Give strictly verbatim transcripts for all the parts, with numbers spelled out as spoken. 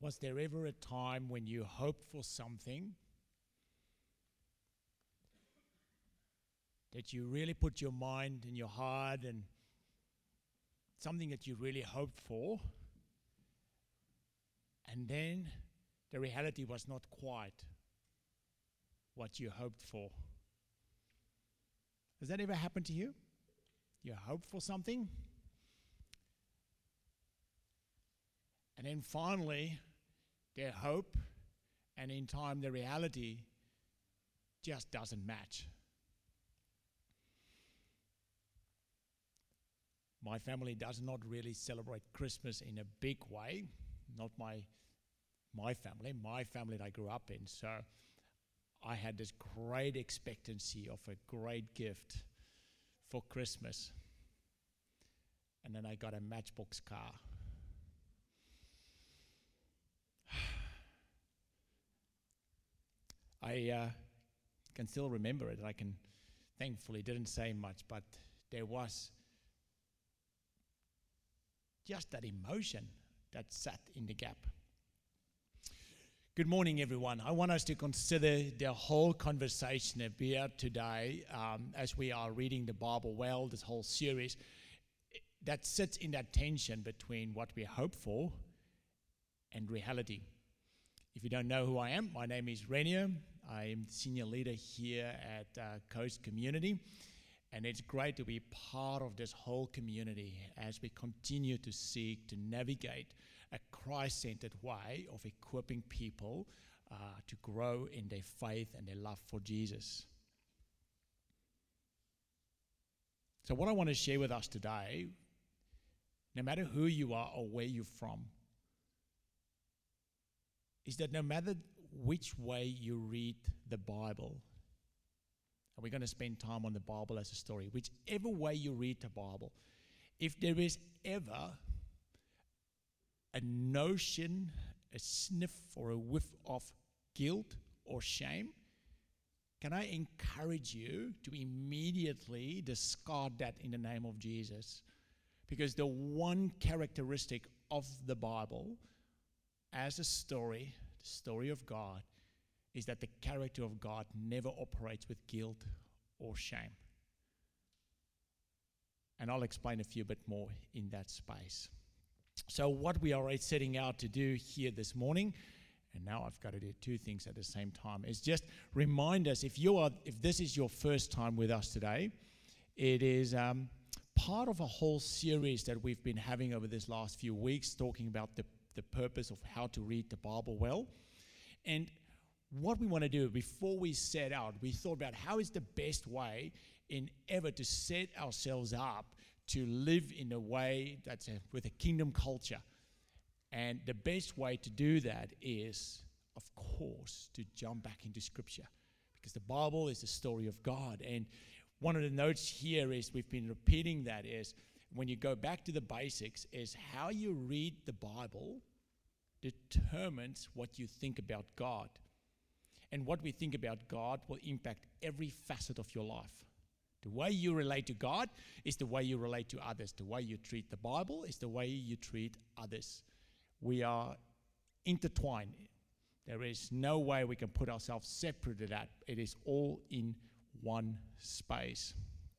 Was there ever a time when you hoped for something that you really put your mind and your heart and something that you really hoped for, and then the reality was not quite what you hoped for? Has that ever happened to you? You hoped for something, and then finally, their hope and in time the reality just doesn't match. My family does not really celebrate Christmas in a big way. Not my my family, my family that I grew up in. So I had this great expectancy of a great gift for Christmas. And then I got a Matchbox car. I uh, can still remember it. I can, thankfully, didn't say much, but there was just that emotion that sat in the gap. Good morning, everyone. I want us to consider the whole conversation here today um, as we are reading the Bible well, this whole series, that sits in that tension between what we hope for and reality. If you don't know who I am, my name is Renier. I am the senior leader here at uh, Coast Community, and it's great to be part of this whole community as we continue to seek to navigate a Christ-centered way of equipping people uh, to grow in their faith and their love for Jesus. So what I want to share with us today, no matter who you are or where you're from, is that no matter which way you read the Bible, and we're going to spend time on the Bible as a story, whichever way you read the Bible, if there is ever a notion, a sniff or a whiff of guilt or shame, can I encourage you to immediately discard that in the name of Jesus? Because the one characteristic of the Bible as a story, the story of God, is that the character of God never operates with guilt or shame. And I'll explain a few bit more in that space. So what we are setting out to do here this morning, and now I've got to do two things at the same time, is just remind us, if you are, if this is your first time with us today, it is um, part of a whole series that we've been having over this last few weeks, talking about the, the purpose of how to read the Bible well. And what we want to do before we set out, we thought about how is the best way in ever to set ourselves up to live in a way that's a, with a kingdom culture. And the best way to do that is, of course, to jump back into Scripture, because the Bible is the story of God. And one of the notes here is, we've been repeating that, is when you go back to the basics, is how you read the Bible determines what you think about God. And what we think about God will impact every facet of your life. The way you relate to God is the way you relate to others. The way you treat the Bible is the way you treat others. We are intertwined. There is no way we can put ourselves separate to that. It is all in one space.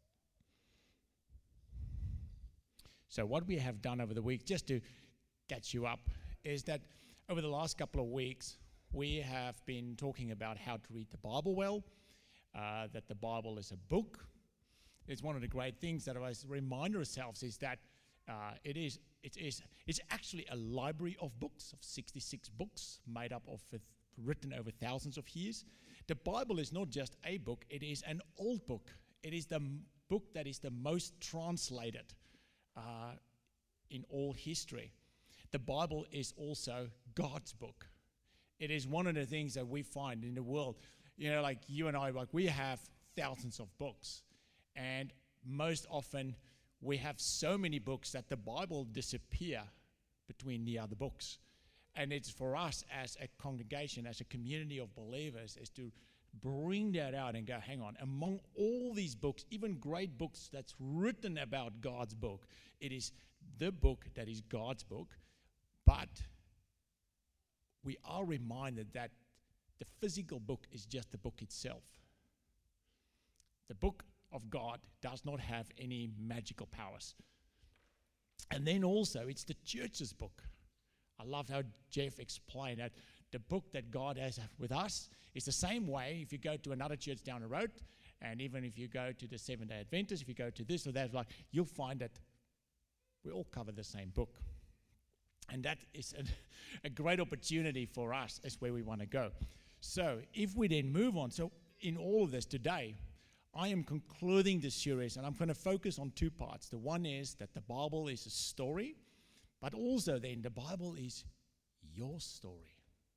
So what we have done over the week, just to catch you up, is that over the last couple of weeks, we have been talking about how to read the Bible well, uh, that the Bible is a book. It's one of the great things that I remind ourselves is that uh, it is it is it's actually a library of books, of sixty-six books made up of uh, written over thousands of years. The Bible is not just a book; it is an old book. It is the m- book that is the most translated uh, in all history. The Bible is also God's book. It is one of the things that we find in the world. You know, like you and I, like we have thousands of books. And most often we have so many books that the Bible disappear between the other books. And it's for us as a congregation, as a community of believers, is to bring that out and go, hang on, among all these books, even great books that's written about God's book, it is the book that is God's book, but we are reminded that the physical book is just the book itself. The book of God does not have any magical powers. And then also, it's the church's book. I love how Jeff explained that the book that God has with us is the same way if you go to another church down the road, and even if you go to the Seventh-day Adventists, if you go to this or that, like, you'll find that we all cover the same book. And that is a, a great opportunity for us as where we want to go. So if we then move on, so in all of this today, I am concluding this series, and I'm going to focus on two parts. The one is that the Bible is a story, but also then the Bible is your story.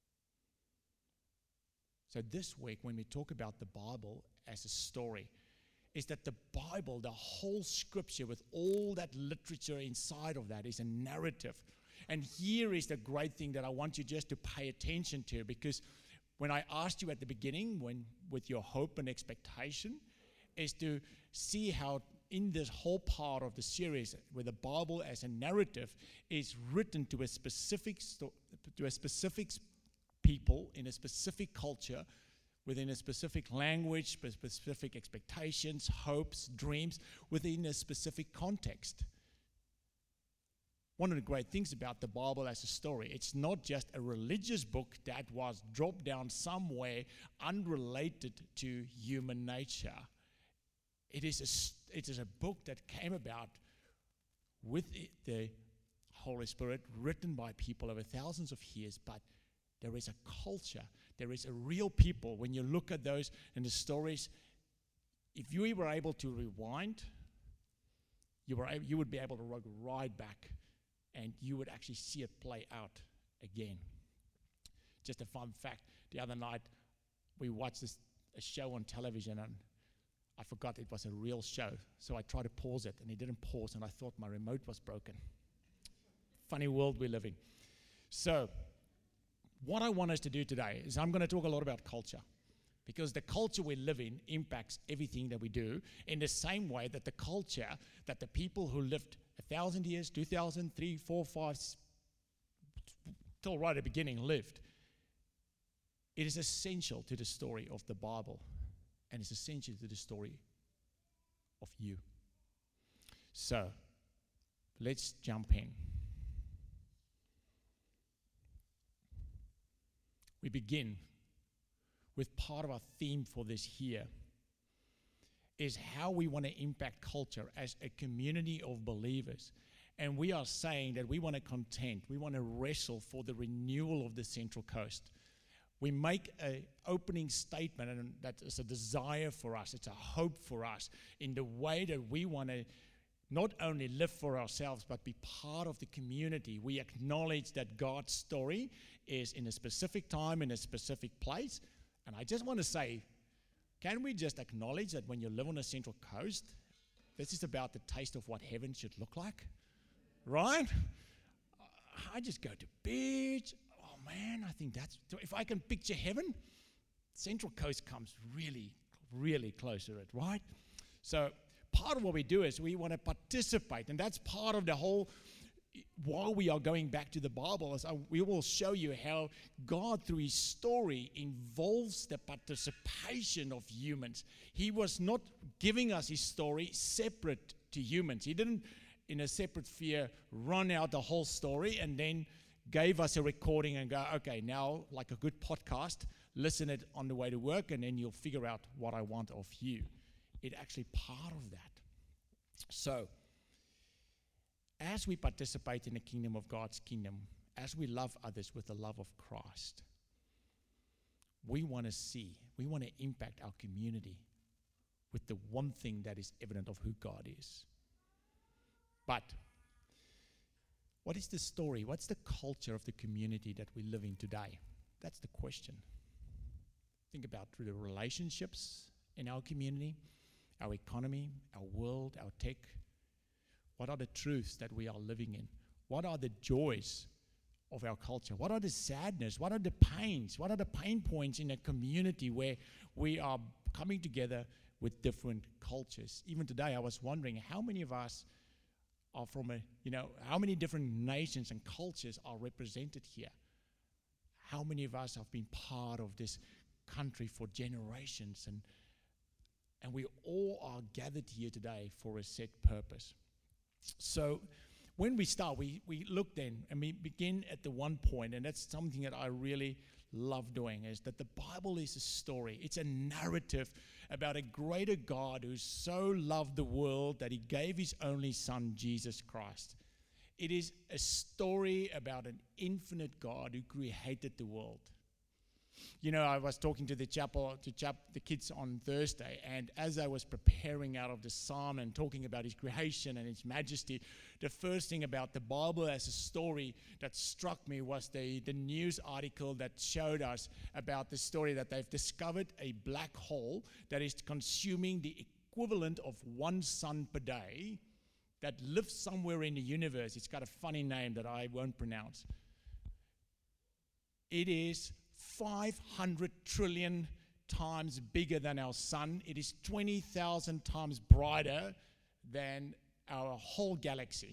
So this week, when we talk about the Bible as a story, is that the Bible, the whole scripture with all that literature inside of that, is a narrative. And here is the great thing that I want you just to pay attention to, because when I asked you at the beginning, when with your hope and expectation, is to see how in this whole part of the series, where the Bible as a narrative is written to a specific sto- to a specific people in a specific culture, within a specific language, specific expectations, hopes, dreams, within a specific context. One of the great things about the Bible as a story, it's not just a religious book that was dropped down somewhere unrelated to human nature. It is a, it is a book that came about with it, the Holy Spirit, written by people over thousands of years, but there is a culture, there is a real people. When you look at those and the stories, if you were able to rewind, you were able, you would be able to go right back, and you would actually see it play out again. Just a fun fact, the other night we watched this, a show on television, and I forgot it was a real show, so I tried to pause it, and it didn't pause, and I thought my remote was broken. Funny world we live in. So, what I want us to do today is I'm going to talk a lot about culture, because the culture we live in impacts everything that we do in the same way that the culture that the people who lived a thousand years, two thousand, three, four, five, till right at the beginning lived. It is essential to the story of the Bible, and it's essential to the story of you. So, let's jump in. We begin with part of our theme for this year is how we want to impact culture as a community of believers. And we are saying that we want to contend, we want to wrestle for the renewal of the Central Coast. We make an opening statement, and that is a desire for us, it's a hope for us in the way that we want to not only live for ourselves, but be part of the community. We acknowledge that God's story is in a specific time, in a specific place. And I just want to say, can we just acknowledge that when you live on the Central Coast, this is about the taste of what heaven should look like, right? I just go to beach. Oh man, I think that's, if I can picture heaven, Central Coast comes really, really close to it, right? So part of what we do is we want to participate, and that's part of the whole, while we are going back to the Bible, is we will show you how God, through his story, involves the participation of humans. He was not giving us his story separate to humans. He didn't, in a separate sphere, run out the whole story and then gave us a recording and go, okay, now, like a good podcast, listen it on the way to work, and then you'll figure out what I want of you. It's actually part of that. So, as we participate in the kingdom of God's kingdom, as we love others with the love of Christ, we want to see, we want to impact our community with the one thing that is evident of who God is. But what is the story? What's the culture of the community that we live in today? That's the question. Think about through the relationships in our community, our economy, our world, our tech. What are the truths that we are living in? What are the joys of our culture? What are the sadness? What are the pains? What are the pain points in a community where we are coming together with different cultures? Even today, I was wondering how many of us are from a, you know, how many different nations and cultures are represented here? how many of us have been part of this country for generations, and and we all are gathered here today for a set purpose. So when we start, we, we look then, and we begin at the one point, and that's something that I really love doing, is that the Bible is a story. It's a narrative about a greater God who so loved the world that he gave his only son, Jesus Christ. It is a story about an infinite God who created the world. You know, I was talking to the chapel, to chap, the kids on Thursday, and as I was preparing out of the psalm and talking about his creation and his majesty, the first thing about the Bible as a story that struck me was the, the news article that showed us about the story that they've discovered a black hole that is consuming the equivalent of one sun per day that lives somewhere in the universe. It's got a funny name that I won't pronounce. It is five hundred trillion times bigger than our sun. It is twenty thousand times brighter than our whole galaxy.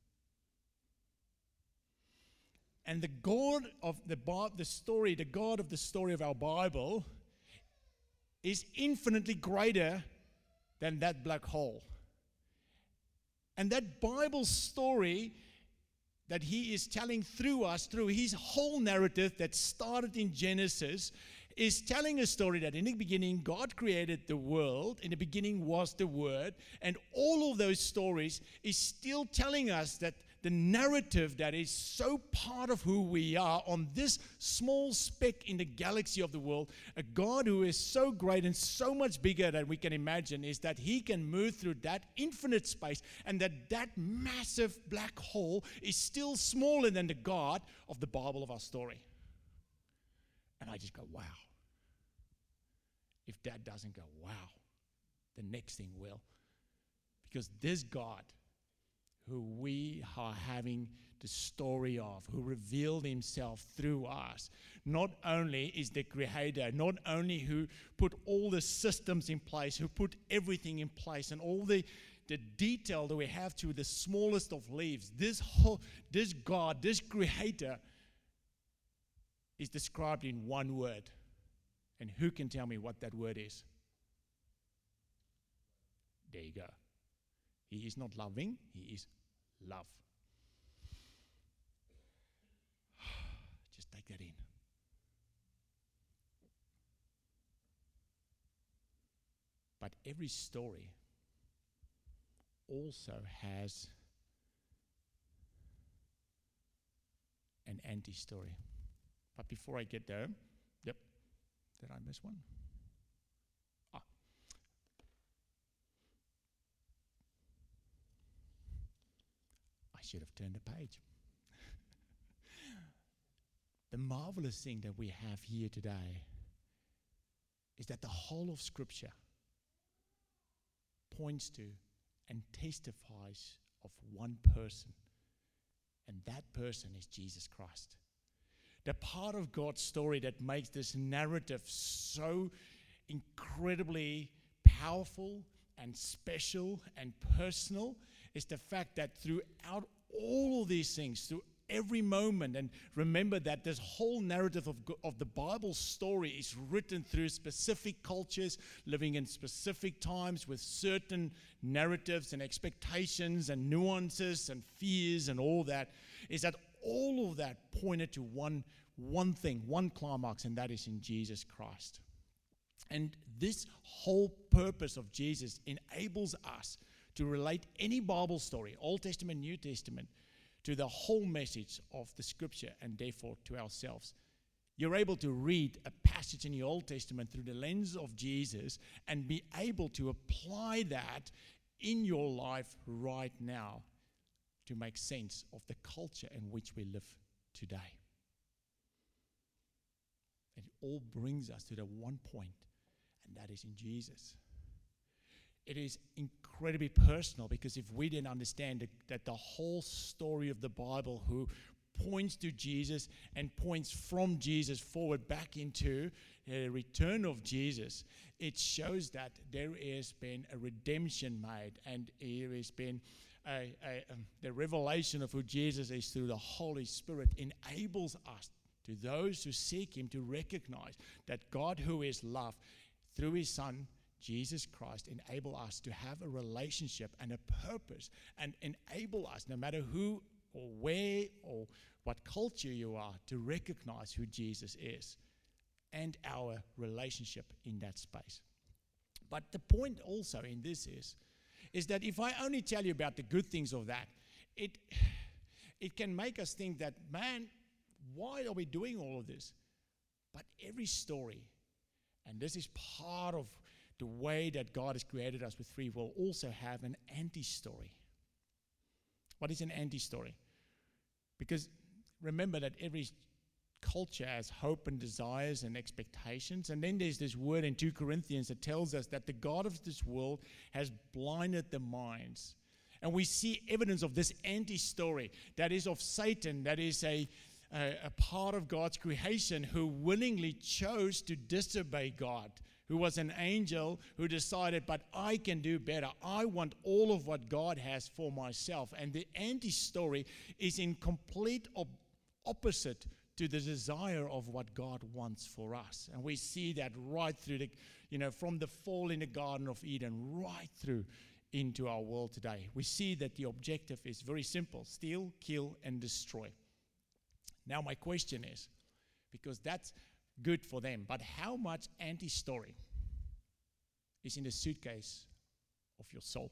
And the God of the, the story, the God of the story of our Bible is infinitely greater than that black hole. And that Bible story that he is telling through us, through his whole narrative that started in Genesis, is telling a story that in the beginning God created the world, in the beginning was the Word, and all of those stories is still telling us that the narrative that is so part of who we are on this small speck in the galaxy of the world, a God who is so great and so much bigger than we can imagine, is that he can move through that infinite space, and that that massive black hole is still smaller than the God of the Bible of our story. And I just go, wow. If that doesn't go, wow, the next thing will. Because this God, who we are having the story of, who revealed himself through us, not only is the creator, not only who put all the systems in place, who put everything in place, and all the, the detail that we have to the smallest of leaves, this whole, this God, this creator is described in one word. And who can tell me what that word is? There you go. He is not loving, he is love. Just take that in. But every story also has an anti-story. But before I get there, yep, did I miss one? Ah. I should have turned the page. The marvelous thing that we have here today is that the whole of Scripture points to and testifies of one person, and that person is Jesus Christ. The part of God's story that makes this narrative so incredibly powerful and special and personal is the fact that throughout all of these things, through every moment, and remember that this whole narrative of, of the Bible story is written through specific cultures, living in specific times with certain narratives and expectations and nuances and fears and all that, is that all of that pointed to one, one thing, one climax, and that is in Jesus Christ. And this whole purpose of Jesus enables us to relate any Bible story, Old Testament, New Testament, to the whole message of the Scripture, and therefore to ourselves. You're able to read a passage in the Old Testament through the lens of Jesus and be able to apply that in your life right now to make sense of the culture in which we live today. It all brings us to the one point, and that is in Jesus. It is incredibly personal, because if we didn't understand that, that the whole story of the Bible, who points to Jesus and points from Jesus forward back into the return of Jesus, it shows that there has been a redemption made, and there has been a, a, um, the revelation of who Jesus is through the Holy Spirit enables us to those who seek him to recognize that God, who is love, through his Son, Jesus Christ, enable us to have a relationship and a purpose, and enable us, no matter who or where or what culture you are, to recognize who Jesus is and our relationship in that space. But the point also in this is, is that if I only tell you about the good things of that, it, it can make us think that, man, why are we doing all of this? But every story, and this is part of the way that God has created us with free will, also have an anti-story. What is an anti-story? Because remember that every culture has hope and desires and expectations. And then there's this word in two Corinthians that tells us that the God of this world has blinded the minds. And we see evidence of this anti-story that is of Satan, that is a, a, a part of God's creation who willingly chose to disobey God, who was an angel who decided, but I can do better. I want all of what God has for myself. And the anti-story is in complete op- opposite to the desire of what God wants for us. And we see that right through the, you know, from the fall in the Garden of Eden, right through into our world today. We see that the objective is very simple: steal, kill, and destroy. Now my question is, because that's good for them, but how much anti-story is in the suitcase of your soul?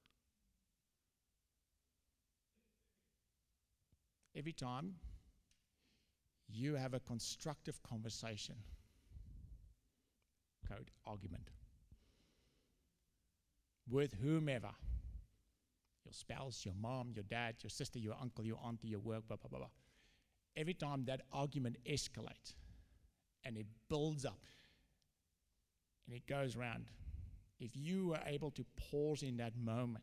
Every time you have a constructive conversation, code argument, with whomever, your spouse, your mom, your dad, your sister, your uncle, your auntie, your work, blah, blah, blah, blah. Every time that argument escalates and it builds up and it goes around, if you are able to pause in that moment,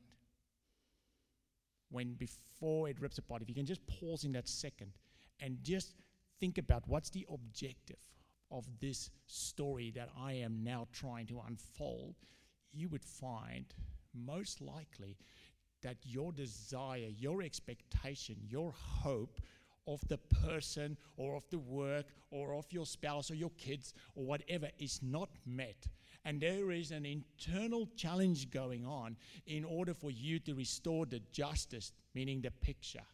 when before it rips apart, if you can just pause in that second and just think about what's the objective of this story that I am now trying to unfold, you would find most likely that your desire, your expectation, your hope of the person or of the work or of your spouse or your kids or whatever is not met. And there is an internal challenge going on in order for you to restore the justice, meaning the picture.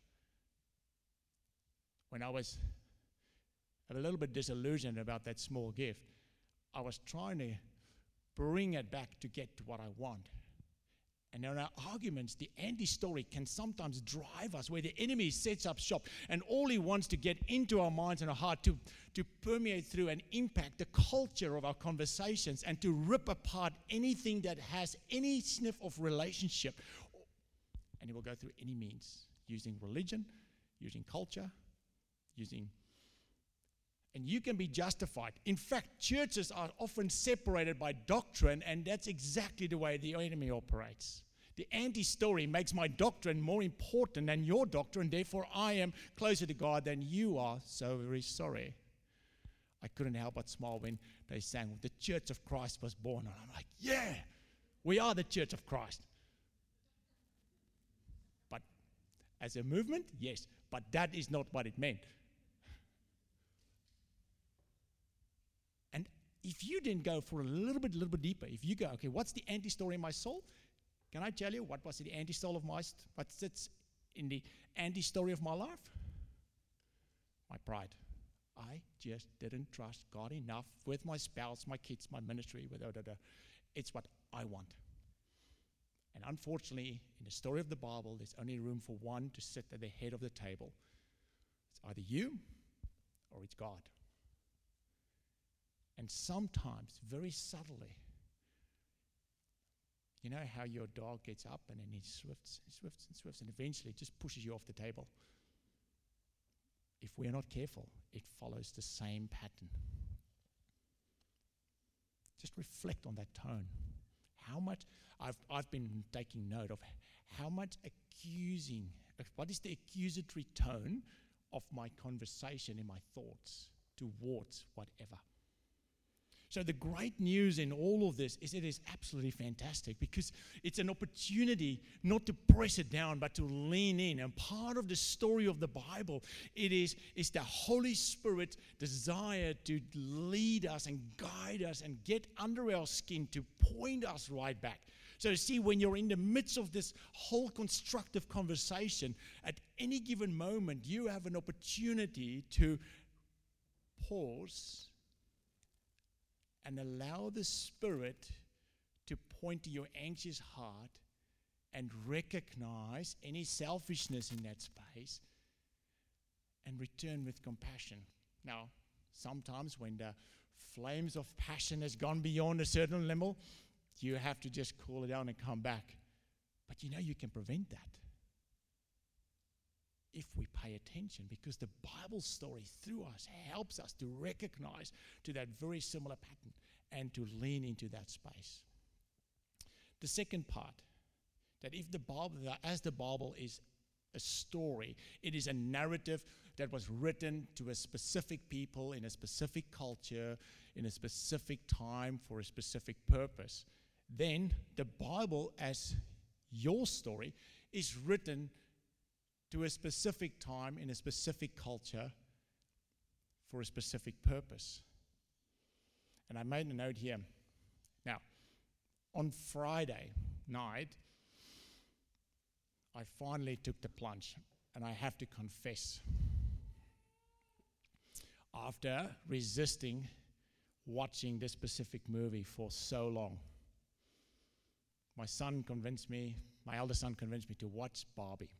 When I was a little bit disillusioned about that small gift, I was trying to bring it back to get to what I want. And in our arguments, the anti-story can sometimes drive us where the enemy sets up shop and all he wants to get into our minds and our heart to, to permeate through and impact the culture of our conversations and to rip apart anything that has any sniff of relationship. And he will go through any means, using religion, using culture, using... And you can be justified. In fact, churches are often separated by doctrine, and that's exactly the way the enemy operates. The anti-story makes my doctrine more important than your doctrine, therefore I am closer to God than you are, so very sorry. I couldn't help but smile when they sang, the Church of Christ was born. And I'm like, yeah, we are the Church of Christ. But as a movement, yes, but that is not what it meant. If you didn't go for a little bit, little bit deeper, if you go, okay, what's the anti-story in my soul? Can I tell you what was the anti-story of my, st- what sits in the anti-story of my life? My pride. I just didn't trust God enough with my spouse, my kids, my ministry, with da, da, da. It's what I want. And unfortunately, in the story of the Bible, there's only room for one to sit at the head of the table. It's either you or it's God. And sometimes, very subtly, you know how your dog gets up and then he swifts and swifts and swifts and eventually just pushes you off the table. If we're not careful, it follows the same pattern. Just reflect on that tone. How much, I've, I've been taking note of how much accusing, what is the accusatory tone of my conversation in my thoughts towards whatever. So the great news in all of this is it is absolutely fantastic because it's an opportunity not to press it down, but to lean in. And part of the story of the Bible, it is, is the Holy Spirit's desire to lead us and guide us and get under our skin to point us right back. So see, when you're in the midst of this whole constructive conversation, at any given moment, you have an opportunity to pause and allow the Spirit to point to your anxious heart and recognize any selfishness in that space and return with compassion. Now, sometimes when the flames of passion has gone beyond a certain level, you have to just cool it down and come back. But you know you can prevent that if we pay attention, because the Bible story through us helps us to recognize to that very similar pattern and to lean into that space. The second part, that if the Bible, as the Bible is a story, it is a narrative that was written to a specific people in a specific culture, in a specific time for a specific purpose, then the Bible as your story is written to a specific time in a specific culture for a specific purpose. And I made a note here. Now, on Friday night, I finally took the plunge, and I have to confess, after resisting watching this specific movie for so long, my son convinced me, my eldest son convinced me to watch Barbie.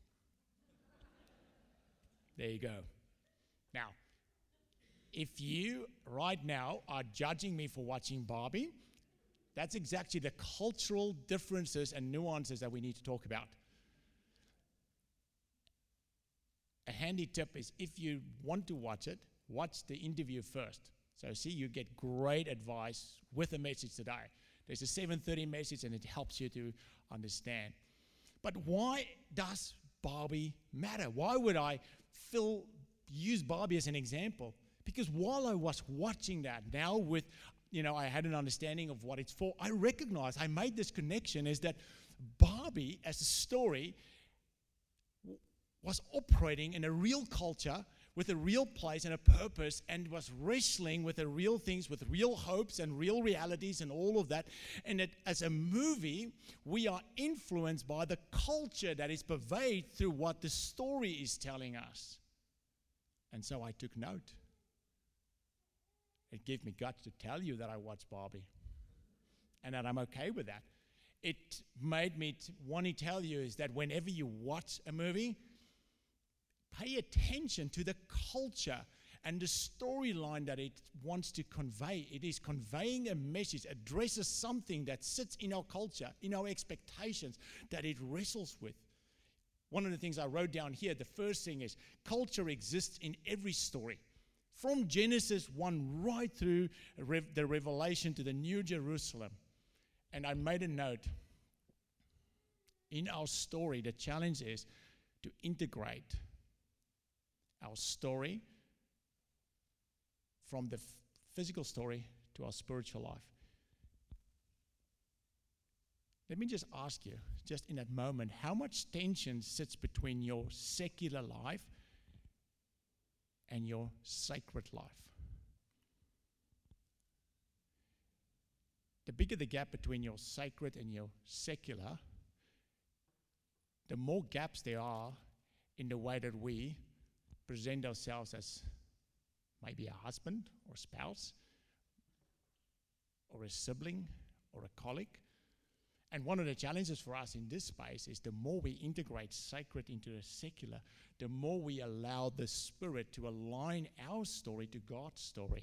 There you go. Now, if you right now are judging me for watching Barbie, that's exactly the cultural differences and nuances that we need to talk about. A handy tip is if you want to watch it, watch the interview first. So see, you get great advice with the message today. There's a seven thirty message and it helps you to understand. But why does Barbie matter? Why would I Phil use Barbie as an example? Because while I was watching that, now with, you know, I had an understanding of what it's for, I recognized, I made this connection, is that Barbie as a story w- was operating in a real culture with a real place and a purpose, and was wrestling with the real things, with real hopes and real realities and all of that. And that as a movie, we are influenced by the culture that is pervaded through what the story is telling us. And so I took note. It gave me guts to tell you that I watched Barbie and that I'm okay with that. It made me t- want to tell you is that whenever you watch a movie, pay attention to the culture and the storyline that it wants to convey. It is conveying a message, addresses something that sits in our culture, in our expectations, that it wrestles with. One of the things I wrote down here, the first thing is culture exists in every story. From Genesis one right through the Revelation to the New Jerusalem. And I made a note. In our story, the challenge is to integrate our story from the f- physical story to our spiritual life. Let me just ask you, just in that moment, how much tension sits between your secular life and your sacred life? The bigger the gap between your sacred and your secular, the more gaps there are in the way that we present ourselves as maybe a husband or spouse or a sibling or a colleague. And one of the challenges for us in this space is the more we integrate sacred into the secular, the more we allow the Spirit to align our story to God's story.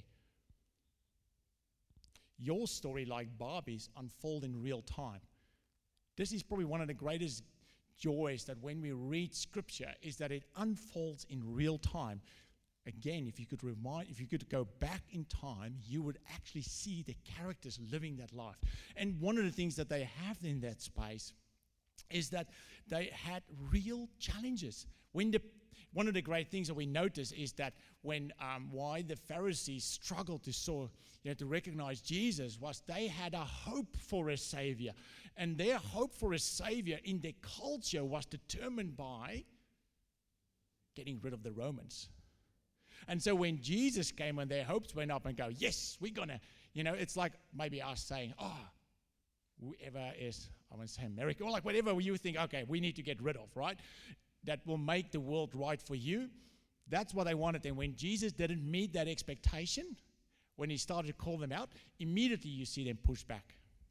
Your story, like Barbie's, unfold in real time. This is probably one of the greatest joys that when we read Scripture is that it unfolds in real time. Again, if you could remind, if you could go back in time, you would actually see the characters living that life. And one of the things that they have in that space is that they had real challenges. When the one of the great things that we notice is that when um, why the Pharisees struggled to saw, you know, to recognize Jesus was they had a hope for a Savior. And their hope for a Savior in their culture was determined by getting rid of the Romans. And so when Jesus came and their hopes went up and go, yes, we're going to, you know, it's like maybe us saying, oh, whoever is, I want to say America, or like whatever you think, okay, we need to get rid of, right? That will make the world right for you. That's what they wanted. And when Jesus didn't meet that expectation, when he started to call them out, immediately you see them push back.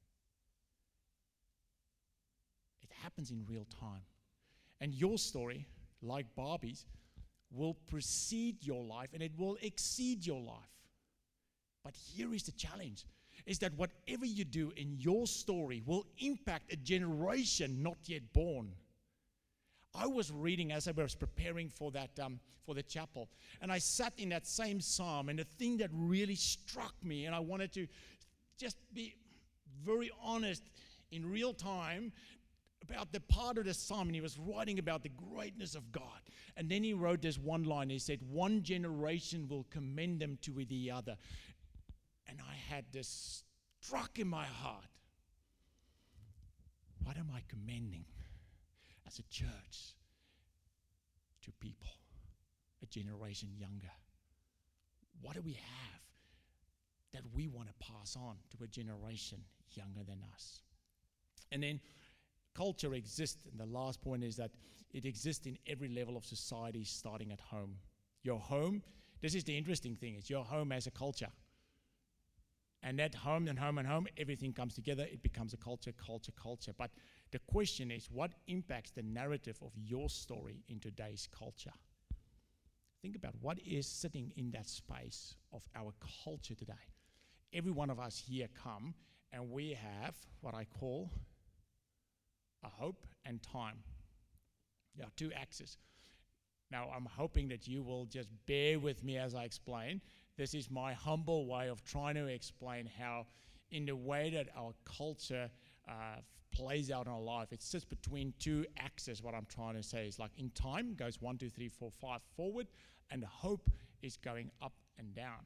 It happens in real time. And your story, like Barbie's, will precede your life and it will exceed your life. But here is the challenge, is that whatever you do in your story will impact a generation not yet born. I was reading as I was preparing for that um, for the chapel, and I sat in that same psalm, and the thing that really struck me, and I wanted to just be very honest in real time about the part of the psalm, and he was writing about the greatness of God. And then he wrote this one line, he said, one generation will commend them to the other. And I had this struck in my heart. What am I commending as a church to people, a generation younger? What do we have that we want to pass on to a generation younger than us? And then culture exists, and the last point is that it exists in every level of society, starting at home. Your home, this is the interesting thing, is your home as a culture. And that home and home and home, everything comes together, it becomes a culture, culture, culture. But the question is, what impacts the narrative of your story in today's culture? Think about what is sitting in that space of our culture today. Every one of us here come, and we have what I call a hope and time. There are two axes. Now, I'm hoping that you will just bear with me as I explain. This is my humble way of trying to explain how, in the way that our culture uh, plays out in our life, it sits between two axes. What I'm trying to say is, like, in time goes one, two, three, four, five forward, and the hope is going up and down.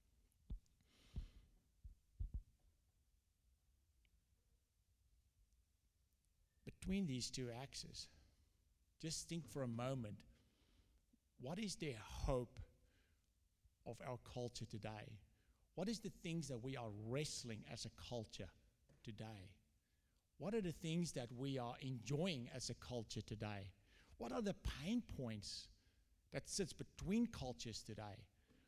Between these two axes, just think for a moment, what is the hope of our culture today? What is the things that we are wrestling as a culture today? What are the things that we are enjoying as a culture today? What are the pain points that sits between cultures today?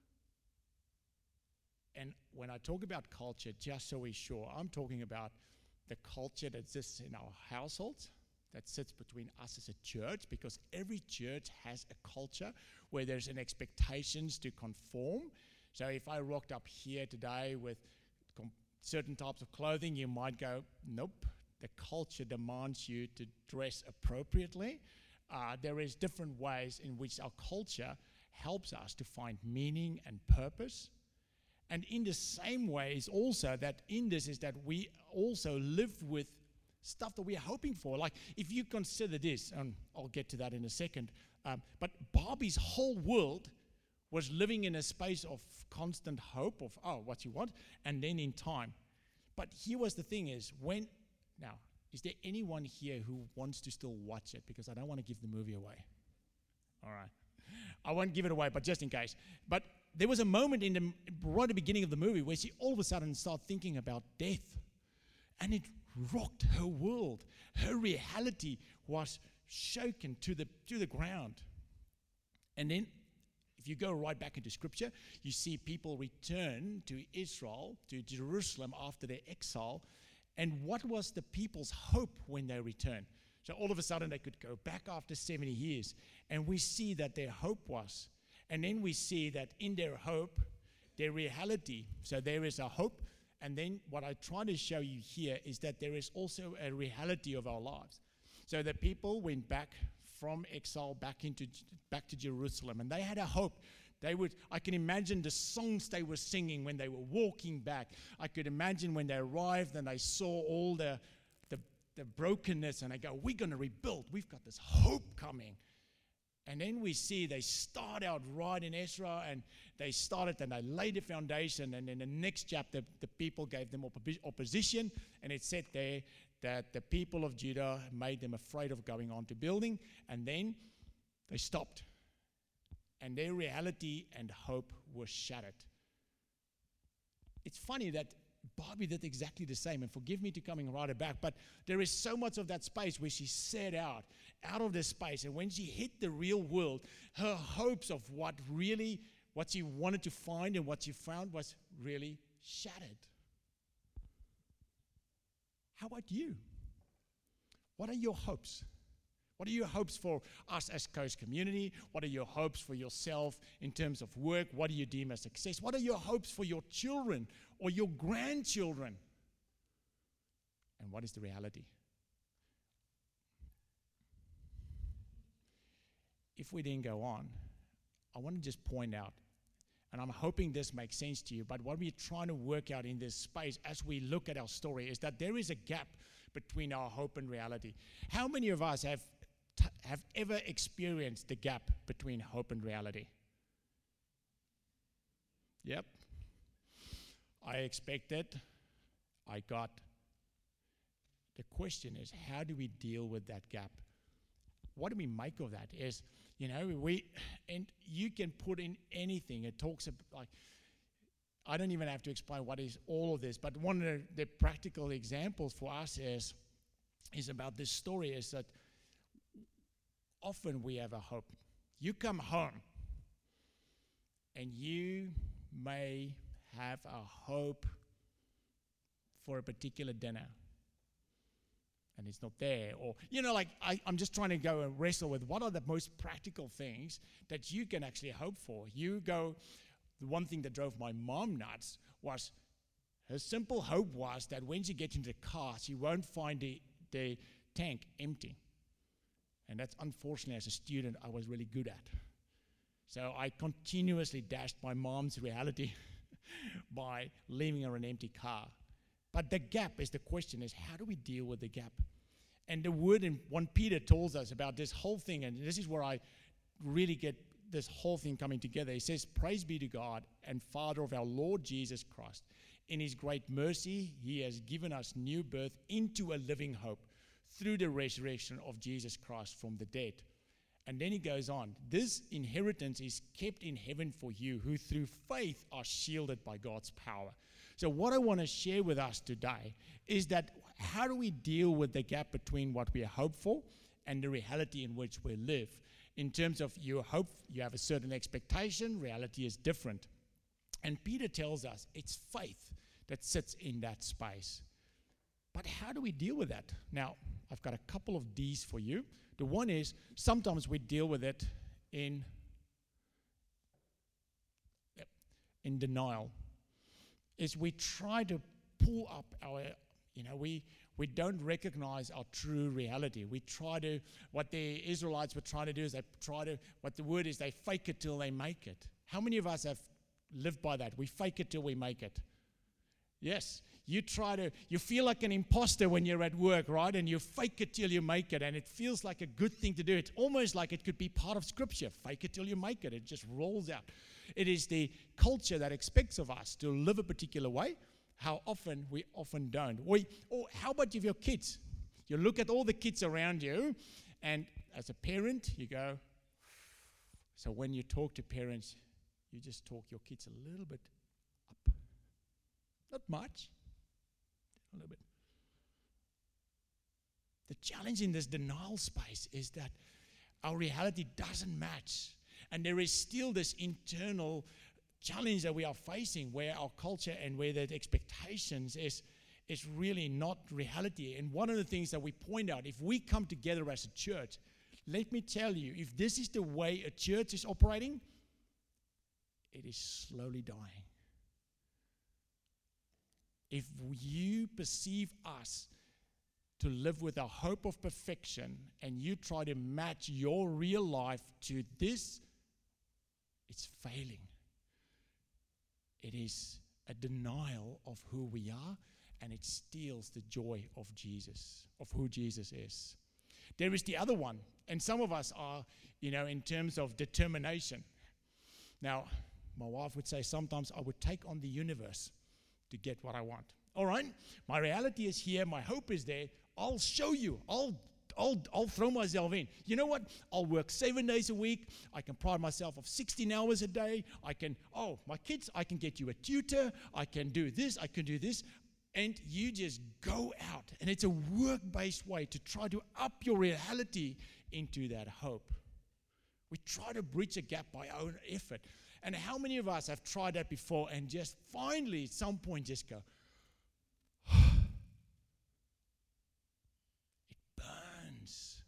And when I talk about culture, just so we're sure, I'm talking about the culture that exists in our households, that sits between us as a church, because every church has a culture where there's an expectations to conform. So if I rocked up here today with com- certain types of clothing, you might go, nope, the culture demands you to dress appropriately. Uh, there is different ways in which our culture helps us to find meaning and purpose. And in the same way is also that in this is that we also live with stuff that we are hoping for. Like if you consider this, and I'll get to that in a second, um, but Barbie's whole world was living in a space of constant hope of, oh, what you want, and then in time. But here was the thing is, when, now, is there anyone here who wants to still watch it? Because I don't want to give the movie away. All right. I won't give it away, but just in case. But there was a moment in the right at the beginning of the movie where she all of a sudden started thinking about death. And it rocked her world. Her reality was shaken to the to the ground. And then, if you go right back into Scripture, you see people return to Israel, to Jerusalem after their exile. And what was the people's hope when they returned? So all of a sudden they could go back after seventy years. And we see that their hope was. And then we see that in their hope, their reality. So there is a hope. And then what I try to show you here is that there is also a reality of our lives. So the people went back from exile back into back to Jerusalem, and they had a hope. They would, I can imagine the songs they were singing when they were walking back. I could imagine when they arrived and they saw all the the, the brokenness, and they go, we're going to rebuild. We've got this hope coming. And then we see they start out right in Ezra, and they started and they laid the foundation. And in the next chapter, the people gave them oppo- opposition. And it said there that the people of Judah made them afraid of going on to building. And then they stopped. And their reality and hope were shattered. It's funny that Barbie did exactly the same, and forgive me to coming right back, but there is so much of that space where she set out, out of this space, and when she hit the real world, her hopes of what really, what she wanted to find and what she found was really shattered. How about you? What are your hopes? What are your hopes for us as Coast Community? What are your hopes for yourself in terms of work? What do you deem as success? What are your hopes for your children or your grandchildren? And what is the reality? If we didn't go on, I want to just point out, and I'm hoping this makes sense to you, but what we're trying to work out in this space as we look at our story is that there is a gap between our hope and reality. How many of us have t- have ever experienced the gap between hope and reality? Yep. I expected, I got. The question is, how do we deal with that gap? What do we make of that? Is, you know, we, and you can put in anything. It talks about, like, I don't even have to explain what is all of this, but one of the, the practical examples for us is, is about this story is that often we have a hope. You come home and you may have a hope for a particular dinner and it's not there, or, you know, like I, I'm just trying to go and wrestle with what are the most practical things that you can actually hope for. You go, the one thing that drove my mom nuts was her simple hope was that when she gets into the car, she won't find the, the tank empty. And that's unfortunately, as a student, I was really good at. So I continuously dashed my mom's reality by leaving her an empty car. But the gap is the question is, how do we deal with the gap? And the word in First Peter tells us about this whole thing, and this is where I really get this whole thing coming together. He says, praise be to God and Father of our Lord Jesus Christ. In his great mercy, he has given us new birth into a living hope through the resurrection of Jesus Christ from the dead. And then he goes on, this inheritance is kept in heaven for you, who through faith are shielded by God's power. So what I want to share with us today is that how do we deal with the gap between what we are hopeful and the reality in which we live? In terms of you hope, you have a certain expectation, reality is different. And Peter tells us it's faith that sits in that space. But how do we deal with that? Now, I've got a couple of D's for you. The one is sometimes we deal with it in, in denial. Is we try to pull up our, you know, we we don't recognize our true reality. We try to, what the Israelites were trying to do is they try to, what the word is, they fake it till they make it. How many of us have lived by that? We fake it till we make it. Yes, you try to, you feel like an imposter when you're at work, right? And you fake it till you make it, and it feels like a good thing to do. It's almost like it could be part of Scripture. Fake it till you make it. It just rolls out. It is the culture that expects of us to live a particular way. How often we often don't. Or, or how about if your kids? You look at all the kids around you, and as a parent, you go, so when you talk to parents, you just talk your kids a little bit up. Not much, a little bit. The challenge in this denial space is that our reality doesn't match. And there is still this internal challenge that we are facing where our culture and where the expectations is, is really not reality. And one of the things that we point out, if we come together as a church, let me tell you, if this is the way a church is operating, it is slowly dying. If you perceive us to live with a hope of perfection and you try to match your real life to this, it's failing. It is a denial of who we are, and it steals the joy of Jesus, of who Jesus is. There is the other one, and some of us are, you know, in terms of determination. Now, my wife would say sometimes I would take on the universe to get what I want. All right, my reality is here, my hope is there. I'll show you. I'll I'll I'll throw myself in. You know what? I'll work seven days a week. I can pride myself of sixteen hours a day. I can, oh, my kids, I can get you a tutor. I can do this. I can do this. And you just go out. And it's a work-based way to try to up your reality into that hope. We try to bridge a gap by our own effort. And how many of us have tried that before and just finally at some point just go, it burns.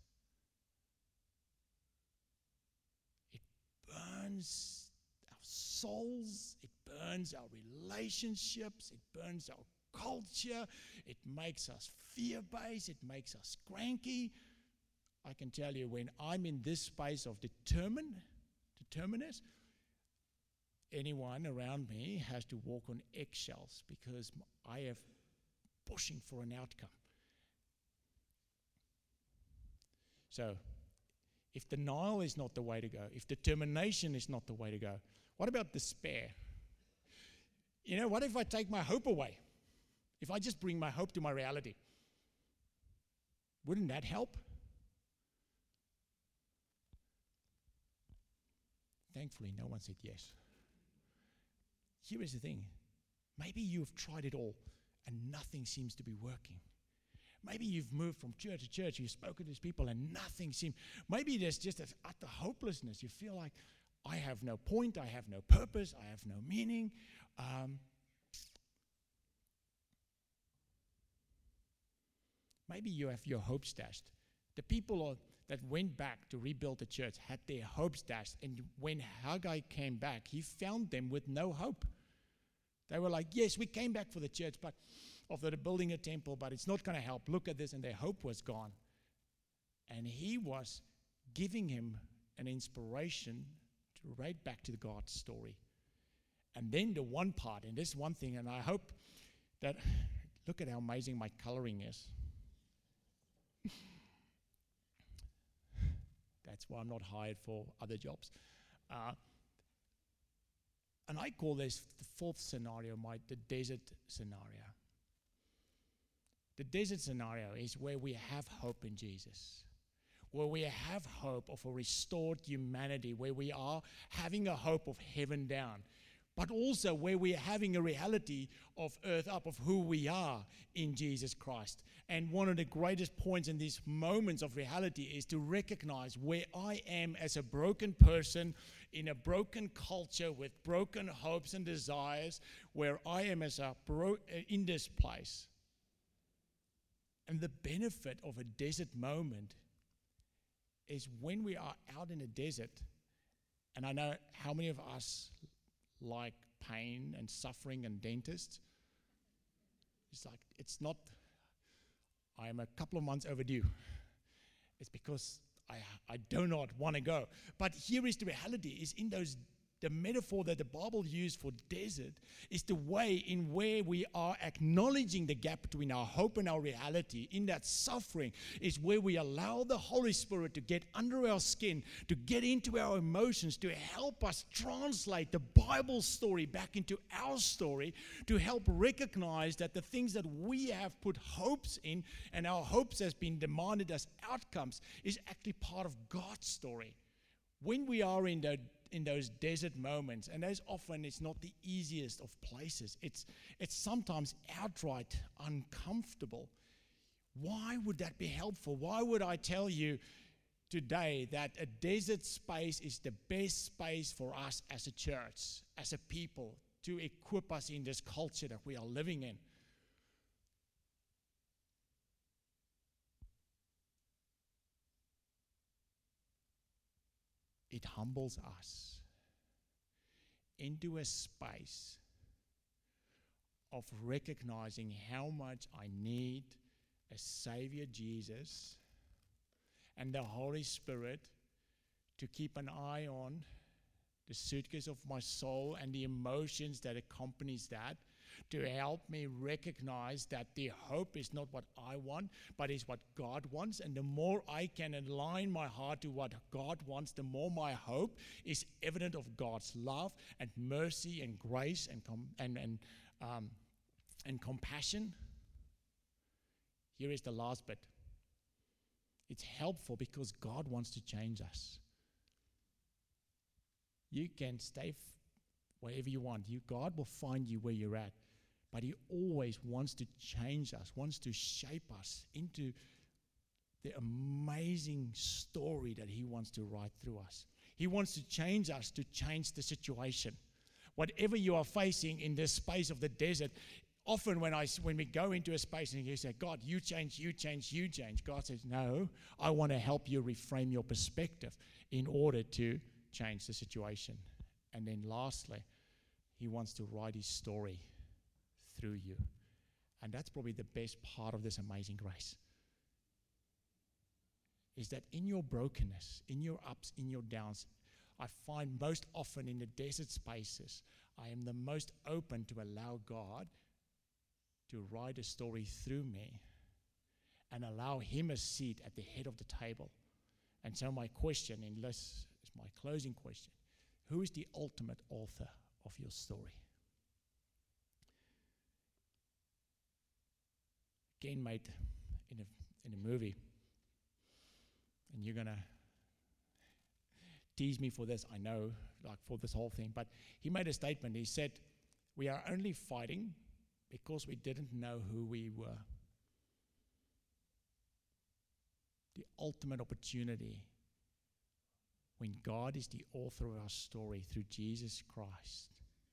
It burns our souls. It burns our relationships. It burns our culture. It makes us fear-based. It makes us cranky. I can tell you, when I'm in this space of determine, determiners, anyone around me has to walk on eggshells because I am pushing for an outcome. So, if denial is not the way to go, if determination is not the way to go, what about despair? You know, what if I take my hope away? If I just bring my hope to my reality, wouldn't that help? Thankfully, no one said yes. Here is the thing. Maybe you've tried it all and nothing seems to be working. Maybe you've moved from church to church, you've spoken to these people and nothing seems, maybe there's just an utter hopelessness. You feel like, I have no point, I have no purpose, I have no meaning. Um, maybe you have your hopes dashed. The people are, that went back to rebuild the church had their hopes dashed. And when Haggai came back, he found them with no hope. They were like, yes, we came back for the church, but after the building a temple, but it's not going to help. Look at this. And their hope was gone. And he was giving him an inspiration to right back to the God story. And then the one part, and this one thing, and I hope that, look at how amazing my coloring is. That's why I'm not hired for other jobs. Uh, and I call this the fourth scenario, my, the desert scenario. The desert scenario is where we have hope in Jesus, where we have hope of a restored humanity, where we are having a hope of heaven down, but also where we are having a reality of earth up, of who we are in Jesus Christ. And one of the greatest points in these moments of reality is to recognize where I am as a broken person in a broken culture with broken hopes and desires, where I am as a bro- in this place. And the benefit of a desert moment is when we are out in a desert, and I know how many of us like pain and suffering and dentists. It's like, it's not, I am a couple of months overdue. It's because I I do not want to go. But here is the reality, is in those, the metaphor that the Bible used for desert is the way in where we are acknowledging the gap between our hope and our reality. In that suffering is where we allow the Holy Spirit to get under our skin, to get into our emotions, to help us translate the Bible story back into our story, to help recognize that the things that we have put hopes in and our hopes has been demanded as outcomes is actually part of God's story. When we are in the in those desert moments, and as often it's not the easiest of places, it's it's sometimes outright uncomfortable. Why would that be helpful? Why would I tell you today that a desert space is the best space for us as a church, as a people, to equip us in this culture that we are living in? It humbles us into a space of recognizing how much I need a Savior, Jesus, and the Holy Spirit to keep an eye on the suitcase of my soul and the emotions that accompanies that, to help me recognize that the hope is not what I want, but is what God wants. And the more I can align my heart to what God wants, the more my hope is evident of God's love and mercy and grace and com- and and um, and compassion. Here is the last bit. It's helpful because God wants to change us. You can stay f- wherever you want. You, God will find you where you're at. But He always wants to change us, wants to shape us into the amazing story that He wants to write through us. He wants to change us to change the situation. Whatever you are facing in this space of the desert, often when I when we go into a space and you say, God, you change, you change, you change, God says, no, I want to help you reframe your perspective in order to change the situation. And then lastly, He wants to write His story through you. And that's probably the best part of this amazing grace. Is that in your brokenness, in your ups, in your downs, I find most often in the desert spaces, I am the most open to allow God to write a story through me and allow Him a seat at the head of the table. And so my question, and this is my closing question, who is the ultimate author of your story? Again, mate, in a, in a movie, and you're going to tease me for this, I know, like for this whole thing, but he made a statement. He said, we are only fighting because we didn't know who we were. The ultimate opportunity when God is the author of our story through Jesus Christ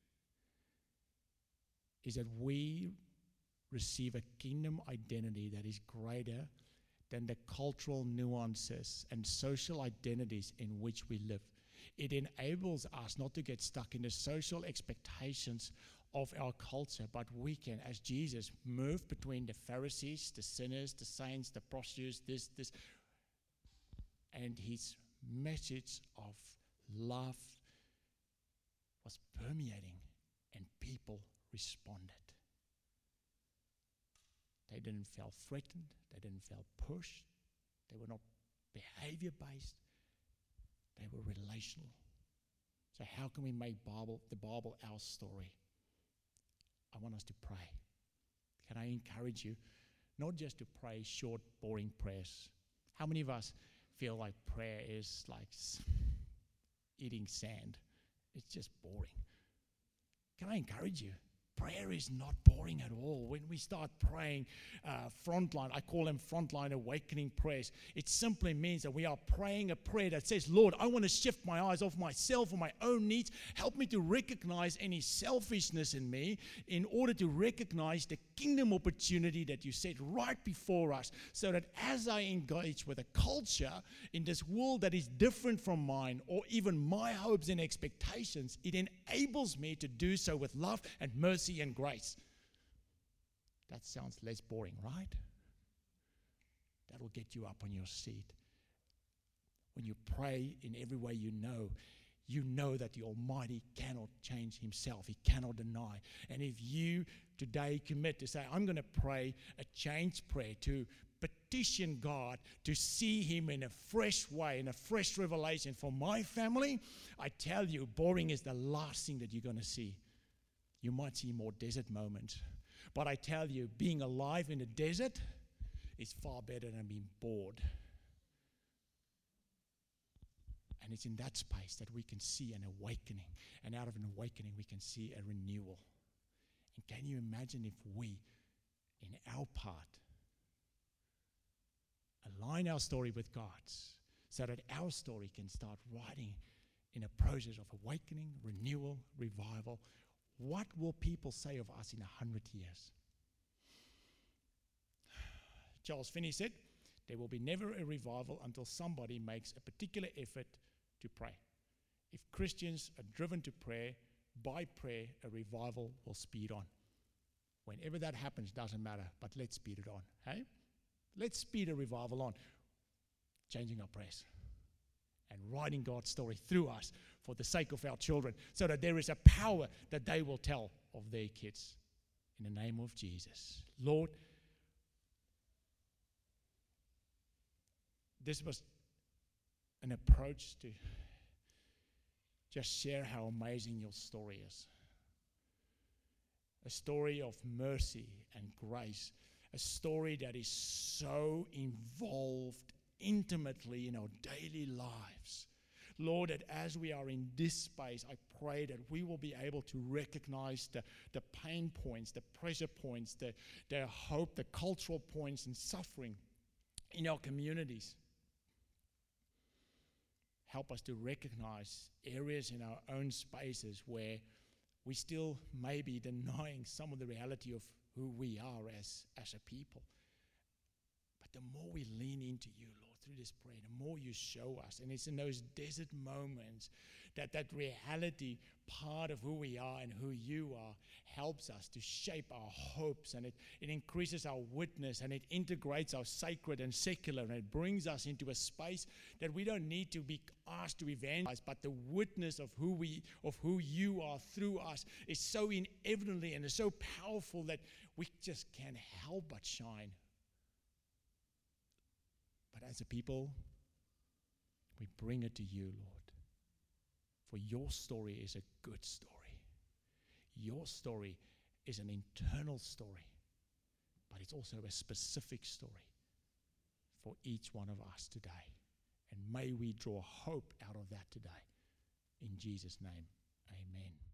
is that we receive a kingdom identity that is greater than the cultural nuances and social identities in which we live. It enables us not to get stuck in the social expectations of our culture, but we can, as Jesus, move between the Pharisees, the sinners, the saints, the prostitutes, this, this, and His message of love was permeating, and people responded. They didn't feel threatened. They didn't feel pushed. They were not behavior-based. They were relational. So how can we make Bible, the Bible our story? I want us to pray. Can I encourage you not just to pray short, boring prayers? How many of us feel like prayer is like eating sand? It's just boring. Can I encourage you? Prayer is not boring at all. When we start praying uh, frontline, I call them frontline awakening prayers. It simply means that we are praying a prayer that says, Lord, I want to shift my eyes off myself or my own needs. Help me to recognize any selfishness in me in order to recognize the kingdom opportunity that you set right before us, so that as I engage with a culture in this world that is different from mine or even my hopes and expectations, it enables me to do so with love and mercy and grace. That sounds less boring, right? That will get you up on your seat. When you pray in every way you know, you know that the Almighty cannot change Himself. He cannot deny. And if you today commit to say, I'm going to pray a change prayer to petition God to see Him in a fresh way, in a fresh revelation for my family, I tell you, boring is the last thing that you're going to see. You might see more desert moments. But I tell you, being alive in the desert is far better than being bored. And it's in that space that we can see an awakening. And out of an awakening, we can see a renewal. And can you imagine if we, in our part, align our story with God's, so that our story can start writing in a process of awakening, renewal, revival? What will people say of us in a hundred years? Charles Finney said, there will be never a revival until somebody makes a particular effort to pray. If Christians are driven to prayer, by prayer, a revival will speed on. Whenever that happens, doesn't matter, but let's speed it on. Hey? Let's speed a revival on. Changing our prayers and writing God's story through us for the sake of our children, so that there is a power that they will tell of their kids. in the name of Jesus. Lord, this was an approach to just share how amazing your story is. A story of mercy and grace. A story that is so involved intimately in our daily lives. Lord, that as we are in this space, I pray that we will be able to recognize the, the pain points, the pressure points, the, the hope, the cultural points and suffering in our communities. Help us to recognize areas in our own spaces where we still may be denying some of the reality of who we are as, as a people. But the more we lean into you, Lord, through this prayer, the more you show us. And it's in those desert moments that that reality part of who we are and who you are helps us to shape our hopes, and it, it increases our witness, and it integrates our sacred and secular, and it brings us into a space that we don't need to be asked to evangelize, but the witness of who we of who you are through us is so inevitably and is so powerful that we just can't help but shine. But as a people, we bring it to you, Lord. For your story is a good story. Your story is an internal story, but it's also a specific story for each one of us today. And may we draw hope out of that today. In Jesus' name, amen.